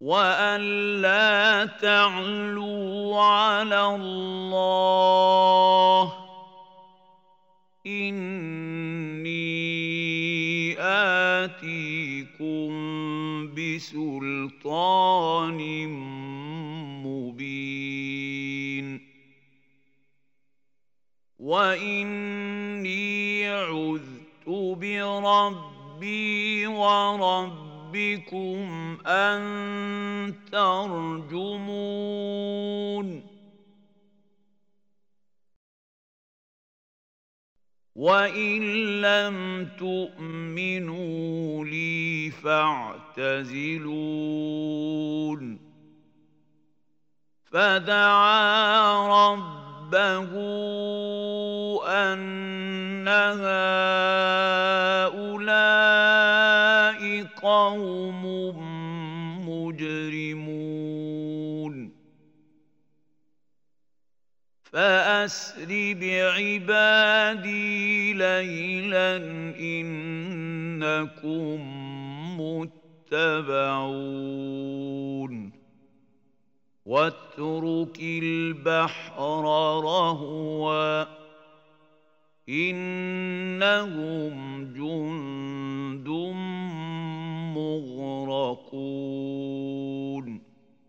وأن لا تعلوا على الله إني آتيكم بسلطان مبين وإني عذت بربي وربكم أن ترجمون وإن لم تؤمنوا لي فاعتزلون فدعا ربه أن هؤلاء قوم مجرمون فأسر بعبادي ليلا إنكم متبعون واترك البحر رهوا إنهم جند مغرقون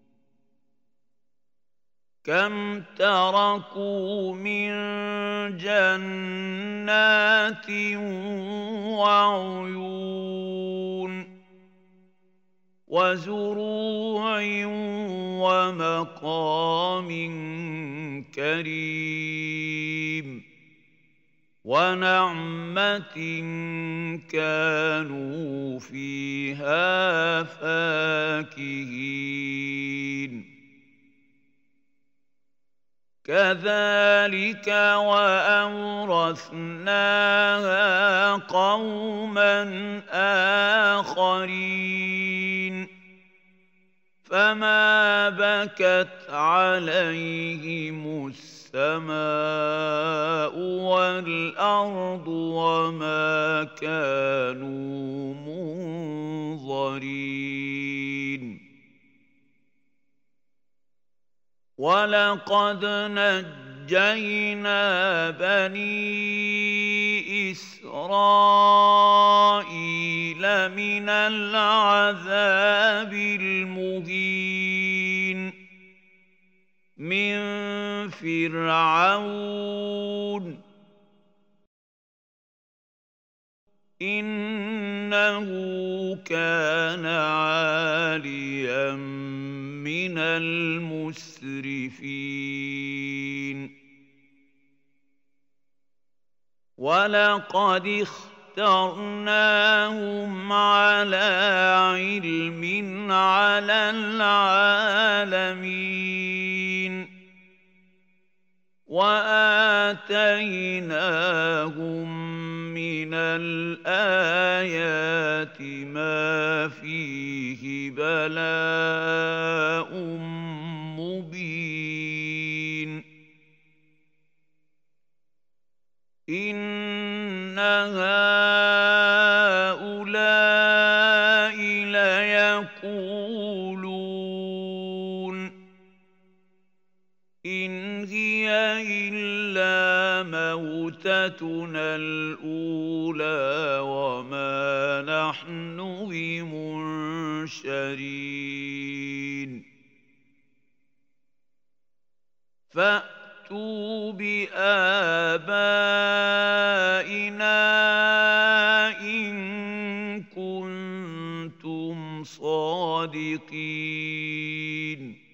كم تركوا من جنات وعيون وزروع ومقام كريم ونعمة كانوا فيها فاكهين كذلك وأورثناها قوما آخرين فما بكت عليهم السماء والأرض وما كانوا منظرين ولقد نجينا بني إسرائيل من العذاب المهين من فرعون إنه كان عاليا من المسرفين ولقد اخترناهم على علم على العالمين وآتيناهم من الآيات ما فيه بلاء مبين إن هؤلاء ليقولون إن هي إلا موتتنا الأولى وما نحن بمنشرين فأتوا بآبائنا إن كنتم صادقين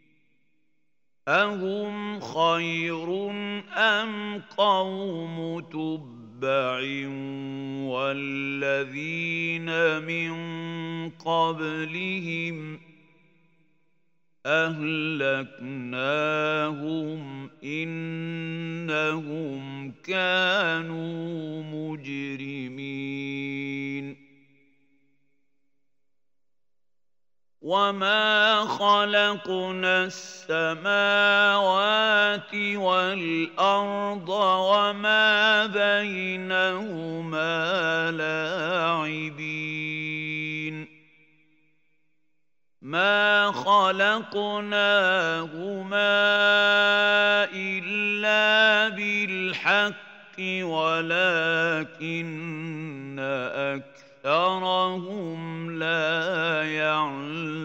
أهم خير أم قوم تبع والذين من قبلهم أهلكناهم إنهم كانوا مجرمين وما خلقنا السماوات والأرض وما بينهما لاعبين ما خلقناهما إلا بالحق ولكن أكثرهم لا يعلمون.